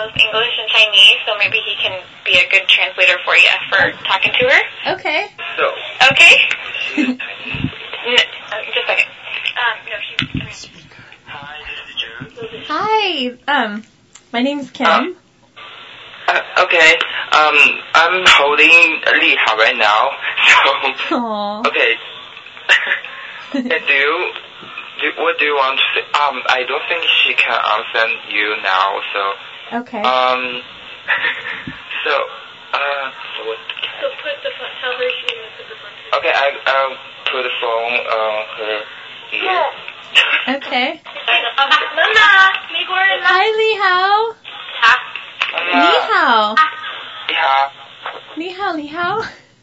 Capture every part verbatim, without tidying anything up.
knows English and Chinese, so maybe he can be a good translator for you for talking to her. Okay. So. Okay. n- uh, just a second. Um, no, she's. Hi, this is Joe. Hi. Um, my name's Kim. Um, uh, okay. Um, I'm holding Li Hao right now. So. Aww. Okay. Okay, do you? Do, what do you want to say? Um, I don't think she can answer you now, so... Okay. Um, so, uh, so what... So put the phone, tell her she needs to put the phone to. Okay, I, I'll put the phone on her ear. Okay. Mama, 美国人了。 Hi, Li Hao. 好。 Ni hao. Ni hao. Ni hao, Li Hao.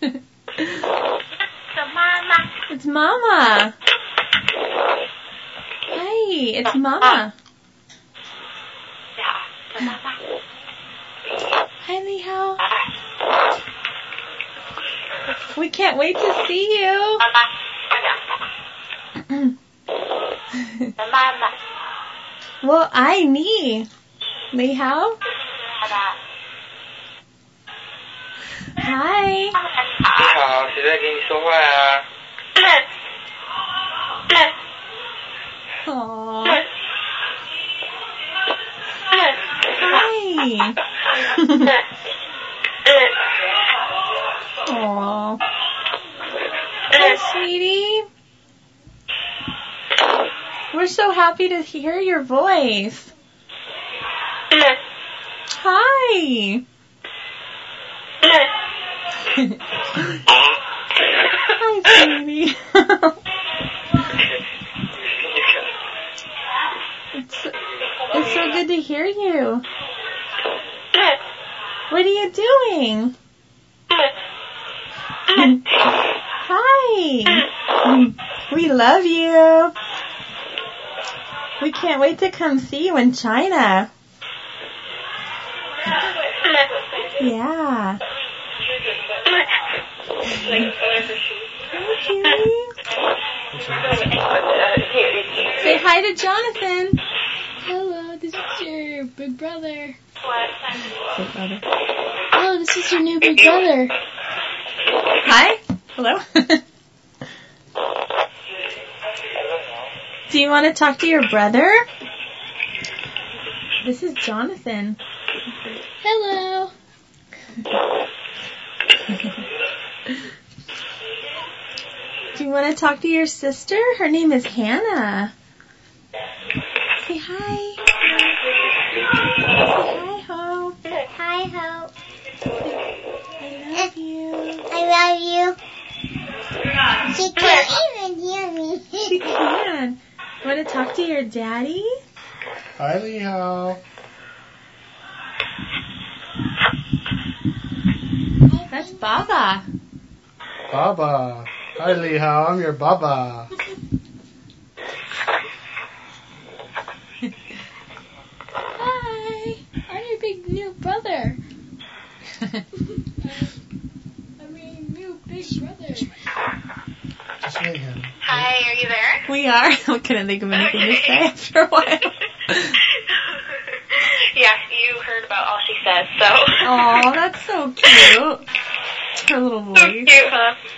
的妈妈。 It's Mama. Hi, it's Mama. Hi, Li Hao. We can't wait to see you. Well, I need Li Hao. Hi. 你好，谁在跟你说话呀？ Aww. Hi. Aww. Hi, sweetie. We're so happy to hear your voice. Hi. Hi, sweetie. It's, it's so good to hear you. What are you doing? Hi. We love you. We can't wait to come see you in China. Yeah. Hi, cutie. Say hi to Jonathan. Hello, this is your big brother. Big brother. Hello, this is your new big brother. Hi. Hello. Do you want to talk to your brother? This is Jonathan. Hello. Do you want to talk to your sister? Her name is Hannah. Say hi. Say hi, Ho. Hi, Ho. I love you. I love you. She can't even hear me. She can. Want to talk to your daddy? Hi, Li Hao. That's Baba. Baba. Hi, Li Hao. I'm your Baba. Hi. I'm your big new brother. I'm your new big brother. Just meet him. Hi, are you there? We are. We couldn't think of anything to say after a while. Yeah, you heard about all she says, so. Oh, that's so cute. Her little So voice. cute, huh?